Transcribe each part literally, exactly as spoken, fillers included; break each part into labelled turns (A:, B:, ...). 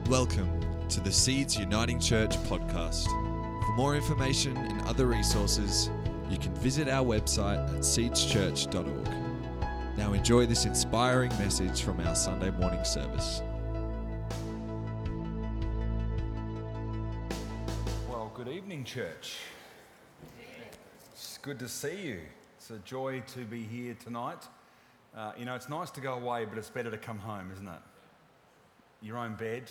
A: Welcome to the Seeds Uniting Church podcast. For more information and other resources, you can visit our website at seeds church dot org. Now enjoy this inspiring message from our Sunday morning service.
B: Well, good evening, church. It's good to see you. It's a joy to be here tonight. Uh, you know, it's nice to go away, but it's better to come home, isn't it? Your own bed.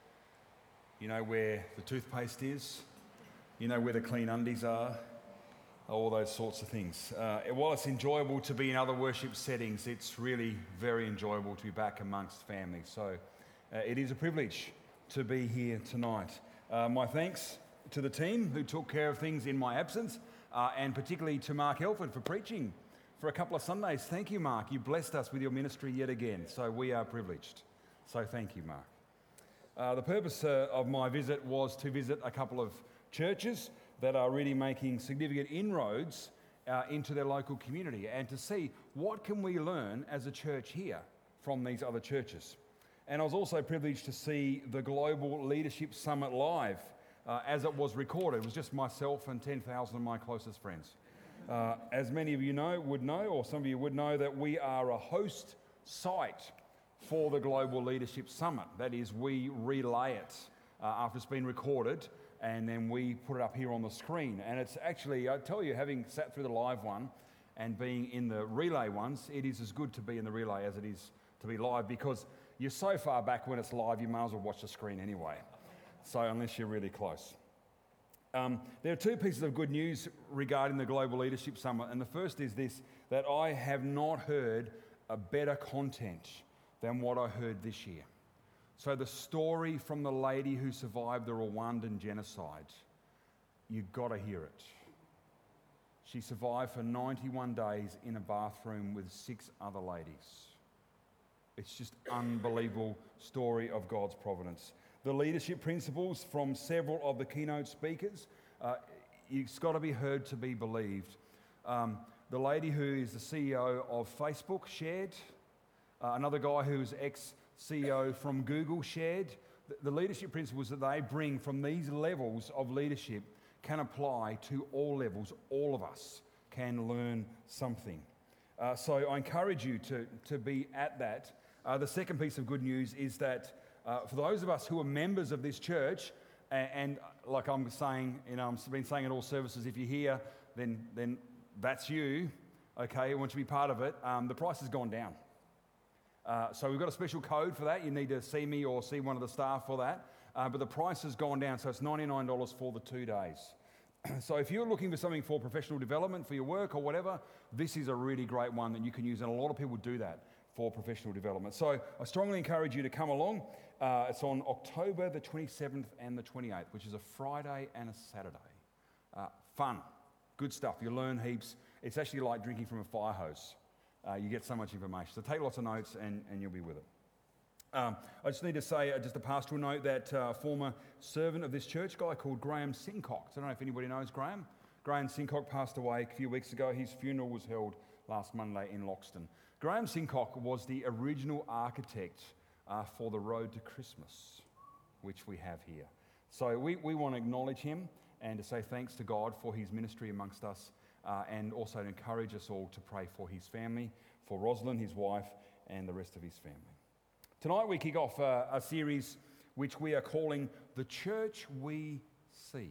B: You know where the toothpaste is. You know where the clean undies are. All those sorts of things. Uh, while it's enjoyable to be in other worship settings, it's really very enjoyable to be back amongst family. So uh, it is a privilege to be here tonight. Uh, my thanks to the team who took care of things in my absence, uh, and particularly to Mark Elford for preaching for a couple of Sundays. Thank you, Mark. You blessed us with your ministry yet again. So we are privileged. So thank you, Mark. Uh, the purpose uh, of my visit was to visit a couple of churches that are really making significant inroads uh, into their local community, and to see what can we learn as a church here from these other churches. And I was also privileged to see the Global Leadership Summit live uh, as it was recorded. It was just myself and ten thousand of my closest friends. Uh, as many of you know, would know, or some of you would know, that we are a host site for the Global Leadership Summit. That is, we relay it uh, after it's been recorded, and then we put it up here on the screen. And it's actually, I tell you, having sat through the live one and being in the relay ones, it is as good to be in the relay as it is to be live, because you're so far back when it's live, you may as well watch the screen anyway. So unless you're really close. Um, there are two pieces of good news regarding the Global Leadership Summit. And the first is this, that I have not heard a better content than what I heard this year. So the story from the lady who survived the Rwandan genocide, you've got to hear it. She survived for ninety-one days in a bathroom with six other ladies. It's just unbelievable story of God's providence. The leadership principles from several of the keynote speakers, uh, it's got to be heard to be believed. Um, the lady who is the C E O of Facebook shared. Uh, another guy who's ex-C E O from Google shared. The, the leadership principles that they bring from these levels of leadership can apply to all levels. All of us can learn something. Uh, so I encourage you to, to be at that. Uh, the second piece of good news is that uh, for those of us who are members of this church, and, and like I'm saying, you know, I've been saying at all services, if you're here, then, then that's you. Okay, I want you to be part of it. Um, the price has gone down. Uh, so we've got a special code for that. You need to see me or see one of the staff for that. Uh, but the price has gone down, so it's ninety-nine dollars for the two days. So if you're looking for something for professional development, for your work or whatever, this is a really great one that you can use, and a lot of people do that for professional development. So I strongly encourage you to come along. Uh, it's on October the twenty-seventh and the twenty-eighth, which is a Friday and a Saturday. Uh, fun, good stuff. You learn heaps. It's actually like drinking from a fire hose. Uh, you get so much information. So take lots of notes and, and you'll be with it. Um, I just need to say, uh, just a pastoral note, that uh, former servant of this church, a guy called Graham Sincock. I don't know if anybody knows Graham. Graham Sincock passed away a few weeks ago. His funeral was held last Monday in Loxton. Graham Sincock was the original architect uh, for the Road to Christmas, which we have here. So we, we want to acknowledge him and to say thanks to God for his ministry amongst us. Uh, and also to encourage us all to pray for his family, for Rosalind, his wife, and the rest of his family. Tonight we kick off uh, a series which we are calling The Church We See.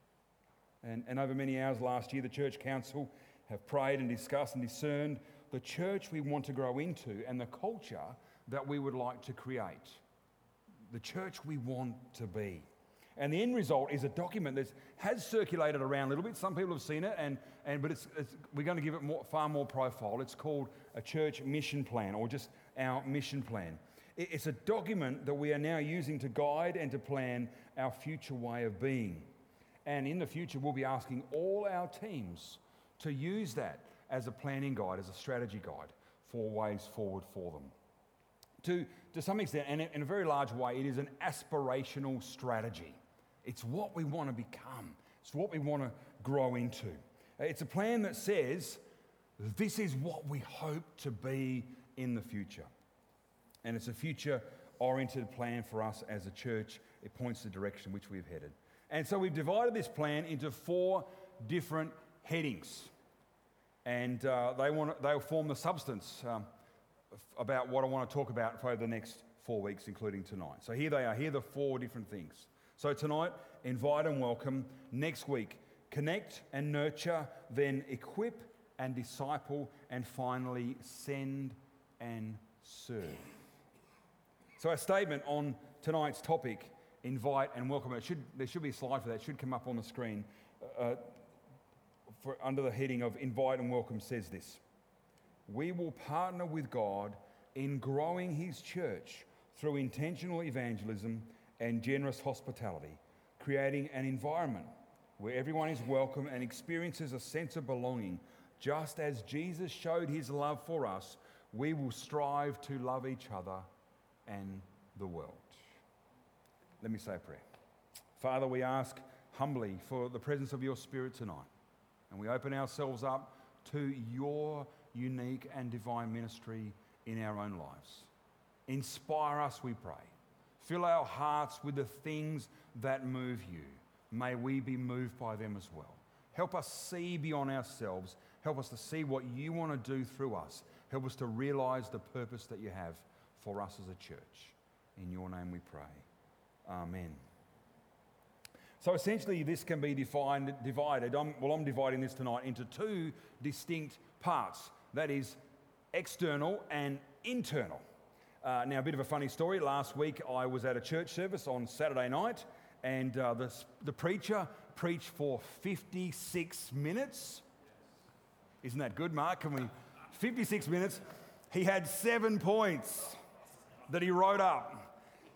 B: And, and over many hours last year, the Church Council have prayed and discussed and discerned the church we want to grow into and the culture that we would like to create. The church we want to be. And the end result is a document that has circulated around a little bit. Some people have seen it, and, and but it's, it's, we're going to give it more, far more profile. It's called a church mission plan, or just our mission plan. It, it's a document that we are now using to guide and to plan our future way of being. And in the future, we'll be asking all our teams to use that as a planning guide, as a strategy guide for ways forward for them. To, to some extent, and in a very large way, it is an aspirational strategy. It's what we want to become. It's what we want to grow into. It's a plan that says, this is what we hope to be in the future. And it's a future oriented plan for us as a church. It points the direction which we've headed. And so we've divided this plan into four different headings. And uh, they want they'll form the substance um, about what I want to talk about for the next four weeks, including tonight. So here they are. Here are the four different things. So tonight, invite and welcome. Next week, connect and nurture. Then equip and disciple. And finally, send and serve. So our statement on tonight's topic, invite and welcome. It should, there should be a slide for that. It should come up on the screen. Uh, for, under the heading of invite and welcome says this: we will partner with God in growing his church through intentional evangelism and generous hospitality, creating an environment where everyone is welcome and experiences a sense of belonging. Just as Jesus showed his love for us, we will strive to love each other and the world. Let me say a prayer. Father, we ask humbly for the presence of your Spirit tonight, and we open ourselves up to your unique and divine ministry in our own lives. Inspire us, we pray. Fill our hearts with the things that move you. May we be moved by them as well. Help us see beyond ourselves. Help us to see what you want to do through us. Help us to realize the purpose that you have for us as a church. In your name we pray. Amen. So essentially this can be defined, divided, I'm, well I'm dividing this tonight into two distinct parts. That is external and internal. Uh, now, a bit of a funny story. Last week, I was at a church service on Saturday night, and uh, the, the preacher preached for fifty-six minutes. Isn't that good, Mark? Can we? fifty-six minutes. He had seven points that he wrote up.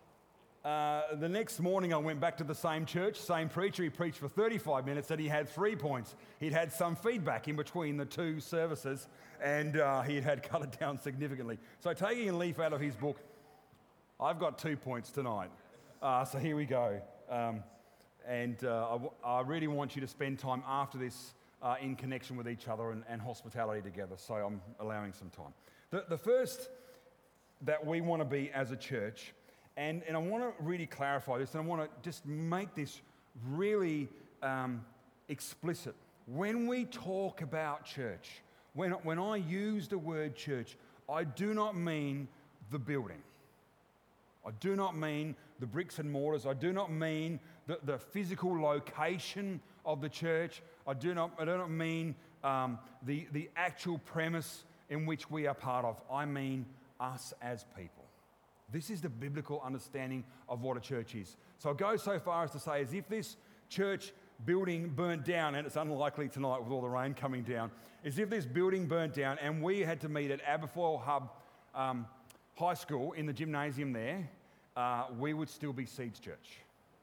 B: Uh, the next morning, I went back to the same church, same preacher. He preached for thirty-five minutes, and he had three points. He'd had some feedback in between the two services, and uh, he had cut it down significantly. So taking a leaf out of his book, I've got two points tonight. Uh, so here we go. Um, and uh, I, w- I really want you to spend time after this uh, in connection with each other and, and hospitality together. So I'm allowing some time. The, the first that we want to be as a church, And, and I want to really clarify this, and I want to just make this really um, explicit. When we talk about church, when, when I use the word church, I do not mean the building. I do not mean the bricks and mortars. I do not mean the, the physical location of the church. I do not, I do not mean um, the, the actual premise in which we are part of. I mean us as people. This is the biblical understanding of what a church is. So I go so far as to say, as if this church building burnt down, and it's unlikely tonight with all the rain coming down, as if this building burnt down and we had to meet at Aberfoyle Hub um, High School in the gymnasium there, uh, we would still be Seeds Church.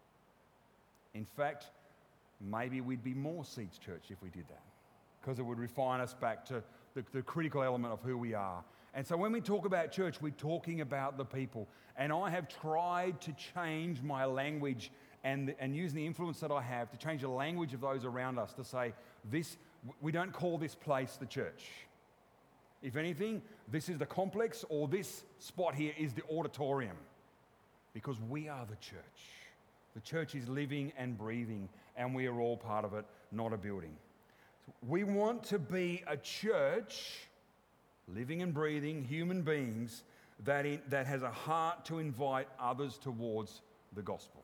B: In fact, maybe we'd be more Seeds Church if we did that, because it would refine us back to the, the critical element of who we are. And so when we talk about church, we're talking about the people. And I have tried to change my language and, and using the influence that I have to change the language of those around us to say, this, we don't call this place the church. If anything, this is the complex, or this spot here is the auditorium, because we are the church. The church is living and breathing, and we are all part of it, not a building. We want to be a church, living and breathing human beings, that, in, that has a heart to invite others towards the gospel.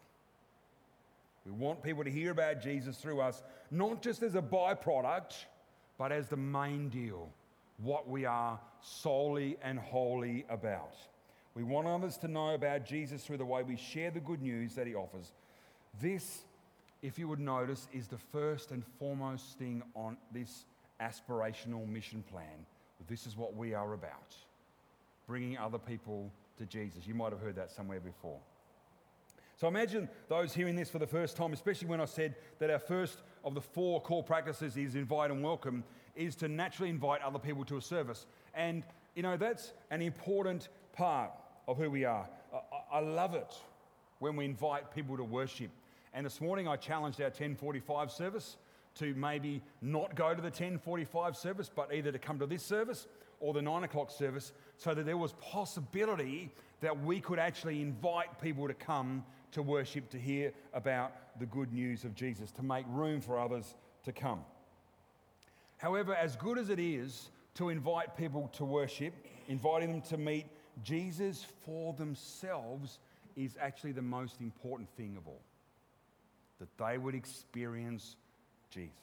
B: We want people to hear about Jesus through us, not just as a byproduct, but as the main deal, what we are solely and wholly about. We want others to know about Jesus through the way we share the good news that he offers. This, if you would notice, is the first and foremost thing on this aspirational mission plan. This is what we are about, bringing other people to Jesus. You might have heard that somewhere before. So imagine those hearing this for the first time, especially when I said that our first of the four core practices is invite and welcome, is to naturally invite other people to a service. And, you know, that's an important part of who we are. I, I love it when we invite people to worship. And this morning I challenged our ten forty-five service to maybe not go to the ten forty-five service, but either to come to this service or the nine o'clock service, so that there was possibility that we could actually invite people to come to worship, to hear about the good news of Jesus, to make room for others to come. However, as good as it is to invite people to worship, inviting them to meet Jesus for themselves is actually the most important thing of all. That they would experience Jesus.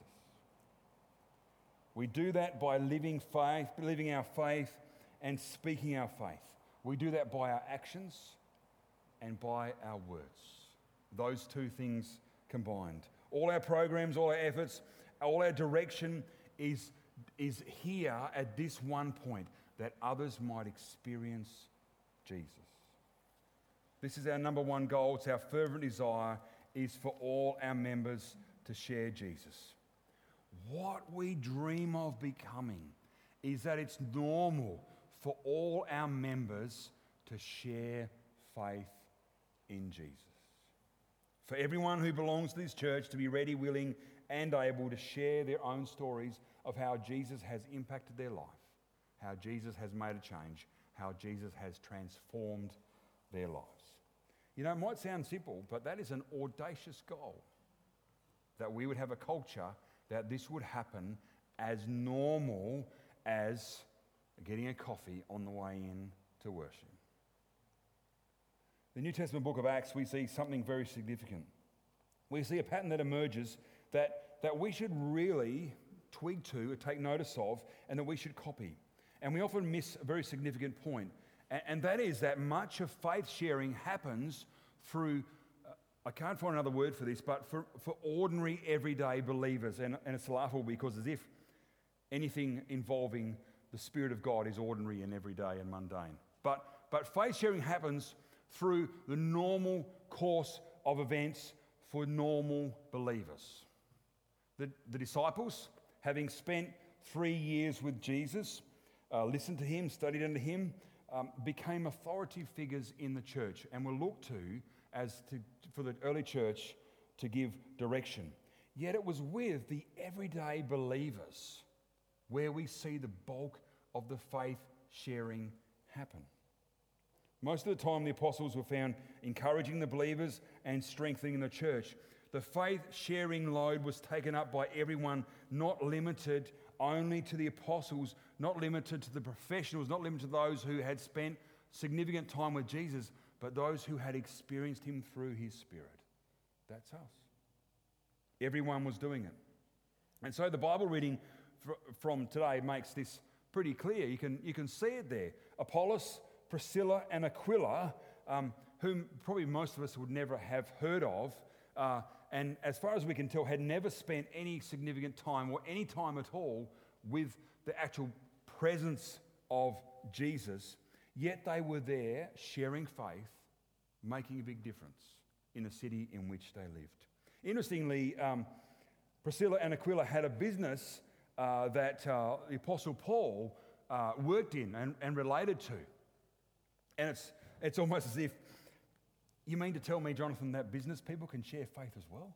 B: We do that by living faith, living our faith and speaking our faith. We do that by our actions and by our words. Those two things combined. All our programs, all our efforts, all our direction is, is here at this one point, that others might experience Jesus. This is our number one goal. It's our fervent desire, is for all our members to share Jesus. What we dream of becoming is that it's normal for all our members to share faith in Jesus. For everyone who belongs to this church to be ready, willing, and able to share their own stories of how Jesus has impacted their life, how Jesus has made a change, how Jesus has transformed their lives. You know, it might sound simple, but that is an audacious goal. That we would have a culture that this would happen as normal as getting a coffee on the way in to worship. The New Testament book of Acts, we see something very significant. We see a pattern that emerges that, that we should really twig to or take notice of, and that we should copy. And we often miss a very significant point. And that is that much of faith sharing happens through, uh, I can't find another word for this, but for, for ordinary, everyday believers. And, and it's laughable because as if anything involving the Spirit of God is ordinary and everyday and mundane. But, but faith sharing happens through the normal course of events for normal believers. The, the disciples, having spent three years with Jesus, uh, listened to him, studied under him, Um, became authority figures in the church and were looked to as to, for the early church to give direction. Yet it was with the everyday believers where we see the bulk of the faith sharing happen. Most of the time the apostles were found encouraging the believers and strengthening the church. The faith sharing load was taken up by everyone, not limited only to the apostles, not limited to the professionals, not limited to those who had spent significant time with Jesus, but those who had experienced him through his Spirit. That's us. Everyone was doing it. And so the Bible reading from today makes this pretty clear. You can, you can see it there. Apollos, Priscilla and Aquila, um, whom probably most of us would never have heard of, uh, and as far as we can tell, had never spent any significant time or any time at all with the actual presence of Jesus, yet they were there sharing faith, making a big difference in the city in which they lived. Interestingly, um, Priscilla and Aquila had a business uh, that uh, the Apostle Paul uh, worked in and, and related to. And it's, it's almost as if, you mean to tell me, Jonathan, that business people can share faith as well?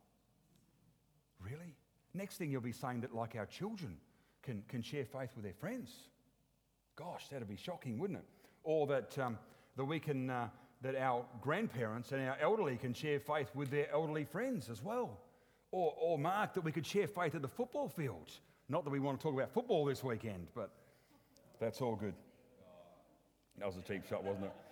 B: Really? Next thing you'll be saying that like our children can, can share faith with their friends. Gosh, that'd be shocking, wouldn't it? Or that, um, that we can, uh, that our grandparents and our elderly can share faith with their elderly friends as well. Or, or Mark, that we could share faith at the football field. Not that we want to talk about football this weekend, but that's all good. That was a cheap shot, wasn't it?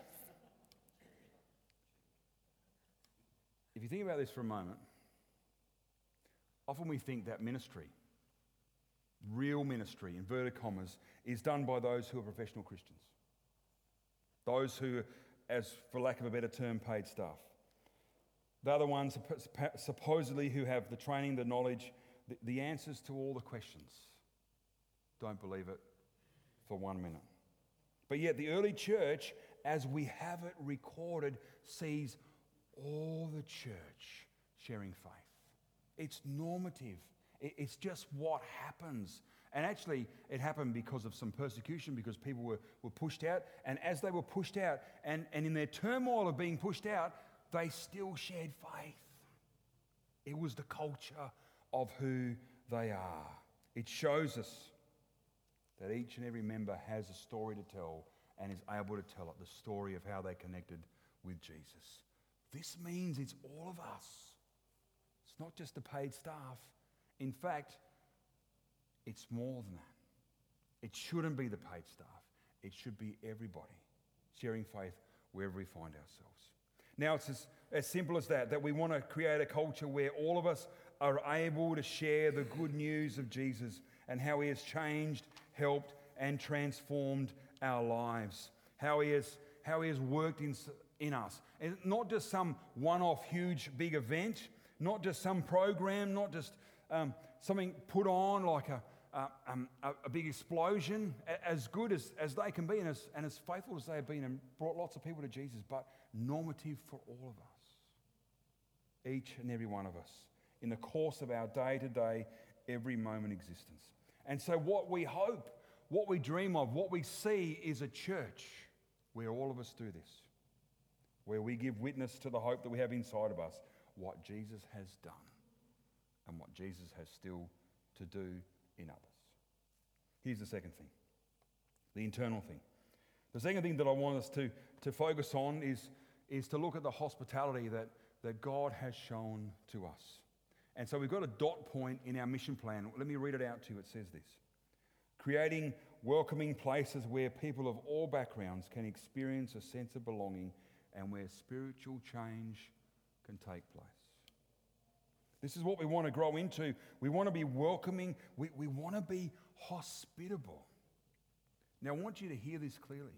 B: If you think about this for a moment, often we think that ministry, real ministry, inverted commas, is done by those who are professional Christians. Those who, as for lack of a better term, paid staff. They're the ones supposedly who have the training, the knowledge, the, the answers to all the questions. Don't believe it for one minute. But yet the early church, as we have it recorded, sees all the church sharing faith. It's normative. It's just what happens. And actually, it happened because of some persecution, because people were, were pushed out. And as they were pushed out, and, and in their turmoil of being pushed out, they still shared faith. It was the culture of who they are. It shows us that each and every member has a story to tell and is able to tell it, the story of how they connected with Jesus. This means it's all of us. It's not just the paid staff. In fact, it's more than that. It shouldn't be the paid staff. It should be everybody sharing faith wherever we find ourselves. Now, it's as, as simple as that, that we want to create a culture where all of us are able to share the good news of Jesus and how he has changed, helped, and transformed our lives. How he has, how he has worked in, in us. And not just some one-off huge big event, not just some program, not just um, something put on like a, a, um, a, a big explosion, as good as, as they can be and as, and as faithful as they have been and brought lots of people to Jesus, but normative for all of us. Each and every one of us. In the course of our day-to-day, every moment existence. And so what we hope, what we dream of, what we see is a church where all of us do this, where we give witness to the hope that we have inside of us, what Jesus has done and what Jesus has still to do in others. Here's the second thing, the internal thing. The second thing that I want us to, to focus on is, is to look at the hospitality that, that God has shown to us. And so we've got a dot point in our mission plan. Let me read it out to you. It says this: creating welcoming places where people of all backgrounds can experience a sense of belonging and where spiritual change can take place. This is what we want to grow into. We want to be welcoming. We, we want to be hospitable. Now, I want you to hear this clearly.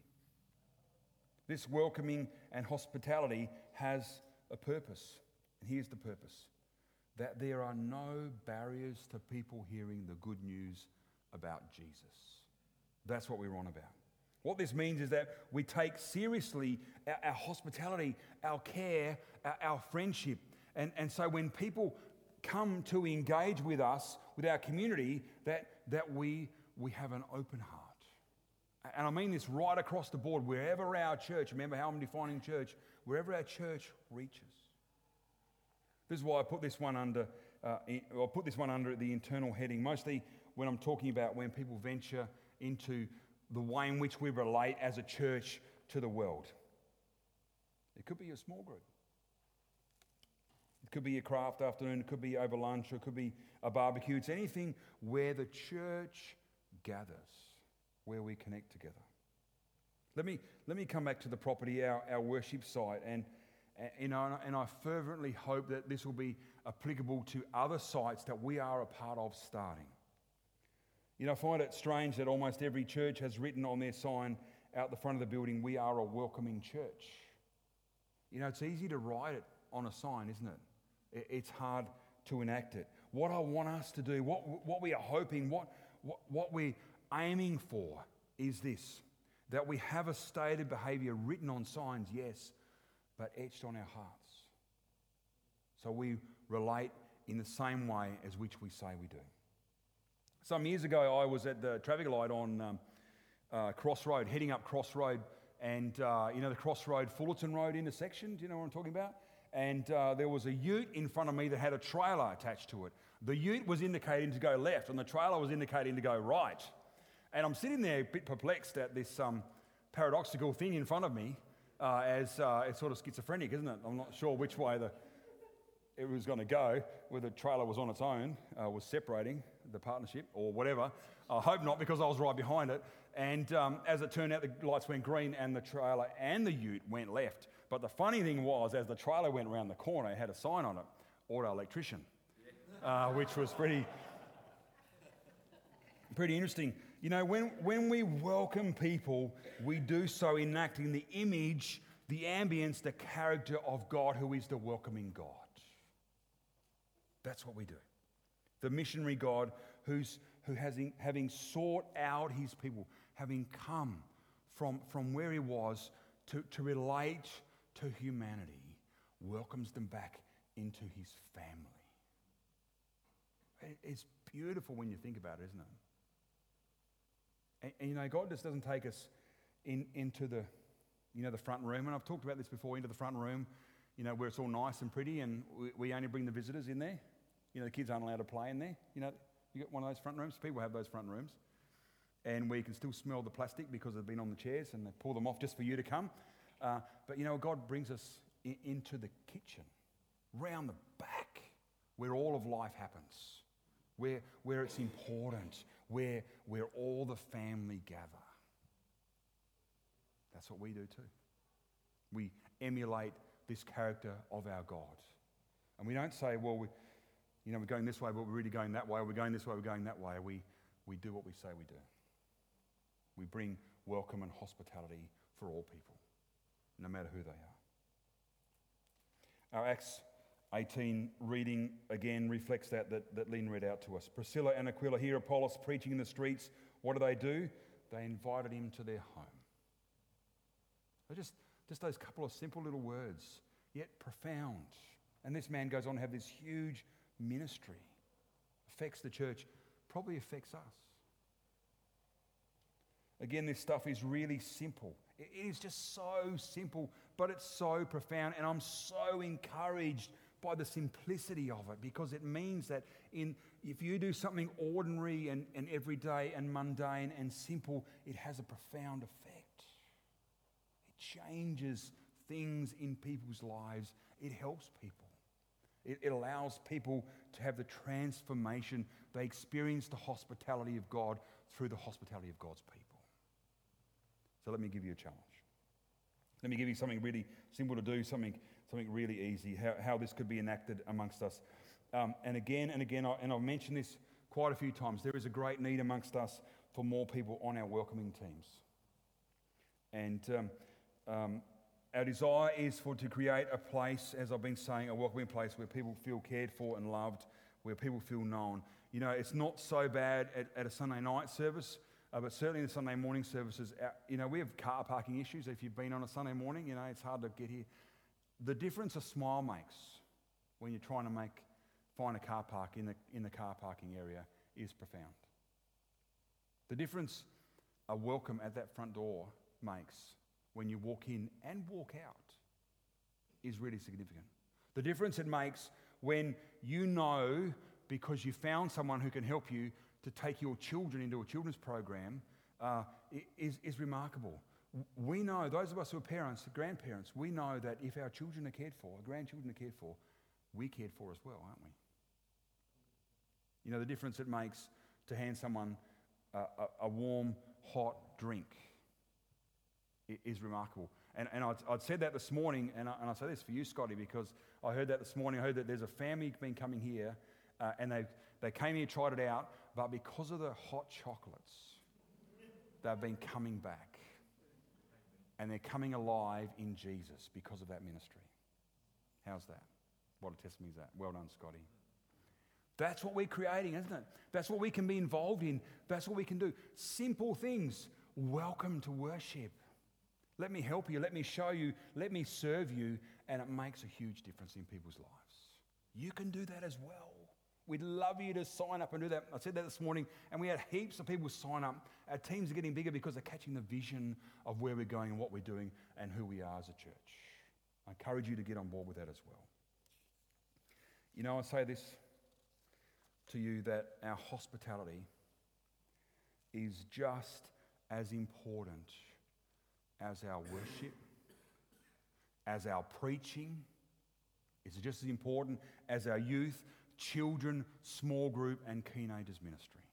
B: This welcoming and hospitality has a purpose. And here's the purpose: that there are no barriers to people hearing the good news about Jesus. That's what we're on about. What this means is that we take seriously our, our hospitality, our care, our, our friendship. And, and so when people come to engage with us, with our community, that, that we, we have an open heart. And I mean this right across the board, wherever our church, remember how I'm defining church, wherever our church reaches. This is why I put this one under, uh, I'll put this one under the internal heading, mostly when I'm talking about when people venture into the way in which we relate as a church to the world. It could be a small group. It could be a craft afternoon, it could be over lunch, or it could be a barbecue. It's anything where the church gathers, where we connect together. Let me, let me come back to the property, our, our worship site, and You know, and I fervently hope that this will be applicable to other sites that we are a part of starting. You know, I find it strange that almost every church has written on their sign out the front of the building, "We are a welcoming church." You know, it's easy to write it on a sign, isn't it? It's hard to enact it. What I want us to do, what, what we are hoping, what, what, what we're aiming for is this: that we have a stated behaviour written on signs, yes, but etched on our hearts. So we relate in the same way as which we say we do. Some years ago, I was at the traffic light on um, uh, Crossroad, heading up Crossroad, and uh, you know the Crossroad Fullerton Road intersection. Do you know what I'm talking about? And uh, there was a ute in front of me that had a trailer attached to it. The ute was indicating to go left, and the trailer was indicating to go right. And I'm sitting there a bit perplexed at this um, paradoxical thing in front of me. Uh, as uh, it's sort of schizophrenic, isn't it? I'm not sure which way the it was going to go, whether the trailer was on its own, uh, was separating the partnership or whatever. I hope not, because I was right behind it. And um, as it turned out, the lights went green and the trailer and the ute went left. But the funny thing was, as the trailer went around the corner, it had a sign on it, "Auto Electrician," uh, which was pretty, pretty interesting. You know, when, when we welcome people, we do so enacting the image, the ambience, the character of God, who is the welcoming God. That's what we do. The missionary God who's, who has, having sought out his people, having come from, from where he was to, to relate to humanity, welcomes them back into his family. It's beautiful when you think about it, isn't it? And, and you know, God just doesn't take us in, into the, you know, the front room. And I've talked about this before, into the front room, you know, where it's all nice and pretty, and we, we only bring the visitors in there. You know, the kids aren't allowed to play in there. You know, You got one of those front rooms? People have those front rooms. And where you can still smell the plastic because they've been on the chairs and they pull them off just for you to come. Uh, but you know, God brings us in, into the kitchen, round the back, where all of life happens, where, where it's important, where, where all the family gather. That's what we do too. We emulate this character of our God. And we don't say, well, we, you know, we're going this way, but we're really going that way. We're going this way, we're going that way. We, we do what we say we do. We bring welcome and hospitality for all people, no matter who they are. Our Acts eighteen reading again reflects that, that, that Lynn read out to us. Priscilla and Aquila hear Apollos preaching in the streets. What do they do? They invited him to their home. So just, just those couple of simple little words, yet profound. And this man goes on to have this huge ministry. Affects the church, probably affects us. Again, this stuff is really simple. It is just so simple, but it's so profound. And I'm so encouraged by the simplicity of it, because it means that in if you do something ordinary and, and everyday and mundane and simple, it has a profound effect. It changes things in people's lives. It helps people. It, it allows people to have the transformation. They experience the hospitality of God through the hospitality of God's people. So let me give you a challenge. Let me give you something really simple to do, something, something really easy, how, how this could be enacted amongst us. Um, and again and again, I, and I've mentioned this quite a few times, there is a great need amongst us for more people on our welcoming teams. And um, um, our desire is for to create a place, as I've been saying, a welcoming place where people feel cared for and loved, where people feel known. You know, it's not so bad at, at a Sunday night service, Uh, but certainly in the Sunday morning services, uh, you know, we have car parking issues. If you've been on a Sunday morning, you know, it's hard to get here. The difference a smile makes when you're trying to make find a car park in the, in the car parking area is profound. The difference a welcome at that front door makes when you walk in and walk out is really significant. The difference it makes when you know, because you found someone who can help you, to take your children into a children's program uh, is, is remarkable. We know, those of us who are parents, grandparents, we know that if our children are cared for, our grandchildren are cared for, we're cared for as well, aren't we? You know, the difference it makes to hand someone a, a, a warm, hot drink is remarkable. And, and I'd, I'd said that this morning, and I, and I say this for you, Scotty, because I heard that this morning. I heard that there's a family been coming here, uh, and they they came here, tried it out, but because of the hot chocolates, they've been coming back. And they're coming alive in Jesus because of that ministry. How's that? What a testimony is that? Well done, Scotty. That's what we're creating, isn't it? That's what we can be involved in. That's what we can do. Simple things. Welcome to worship. Let me help you. Let me show you. Let me serve you. And it makes a huge difference in people's lives. You can do that as well. We'd love you to sign up and do that. I said that this morning, and we had heaps of people sign up. Our teams are getting bigger because they're catching the vision of where we're going and what we're doing and who we are as a church. I encourage you to get on board with that as well. You know, I say this to you, that our hospitality is just as important as our worship, as our preaching. It's just as important as our youth, children, small group, and teenagers ministry.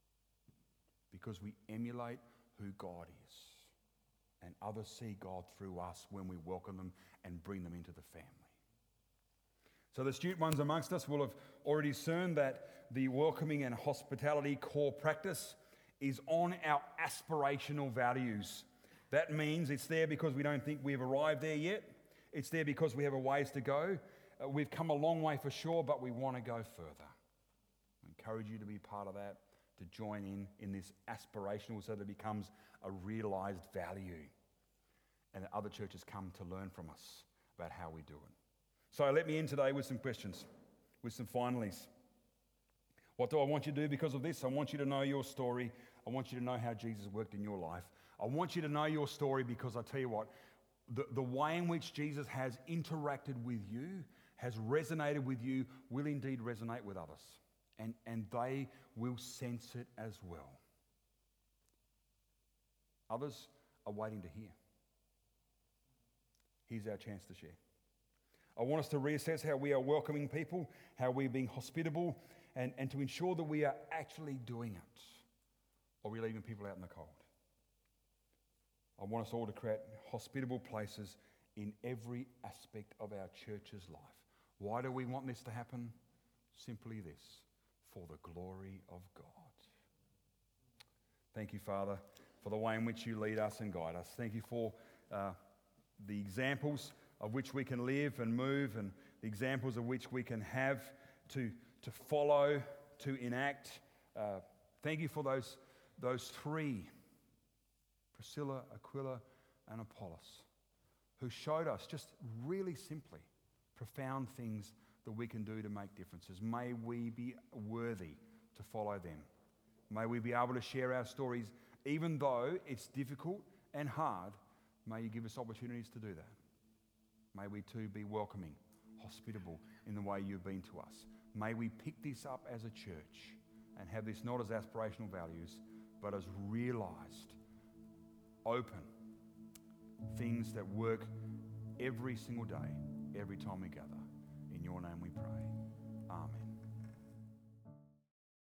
B: Because we emulate who God is. And others see God through us when we welcome them and bring them into the family. So the astute ones amongst us will have already discerned that the welcoming and hospitality core practice is on our aspirational values. That means it's there because we don't think we've arrived there yet. It's there because we have a ways to go. Uh, we've come a long way for sure, but we want to go further. I encourage you to be part of that, to join in in this aspirational so that it becomes a realised value. And that other churches come to learn from us about how we do it. So let me end today with some questions, with some finalies. What do I want you to do because of this? I want you to know your story. I want you to know how Jesus worked in your life. I want you to know your story because I tell you what, the, the way in which Jesus has interacted with you, has resonated with you, will indeed resonate with others. and, and they will sense it as well. Others are waiting to hear. Here's our chance to share. I want us to reassess how we are welcoming people, how we're being hospitable, and, and to ensure that we are actually doing it. Or are we leaving people out in the cold? I want us all to create hospitable places in every aspect of our church's life. Why do we want this to happen? Simply this, for the glory of God. Thank you, Father, for the way in which you lead us and guide us. Thank you for uh, the examples of which we can live and move, and the examples of which we can have to, to follow, to enact. Uh, thank you for those, those three, Priscilla, Aquila, and Apollos, who showed us just really simply profound things that we can do to make differences. May we be worthy to follow them. May we be able to share our stories, even though it's difficult and hard. May you give us opportunities to do that. May we too be welcoming, hospitable in the way you've been to us. May we pick this up as a church and have this not as aspirational values, but as realised, open things that work every single day, every time we gather. In your name we pray. Amen.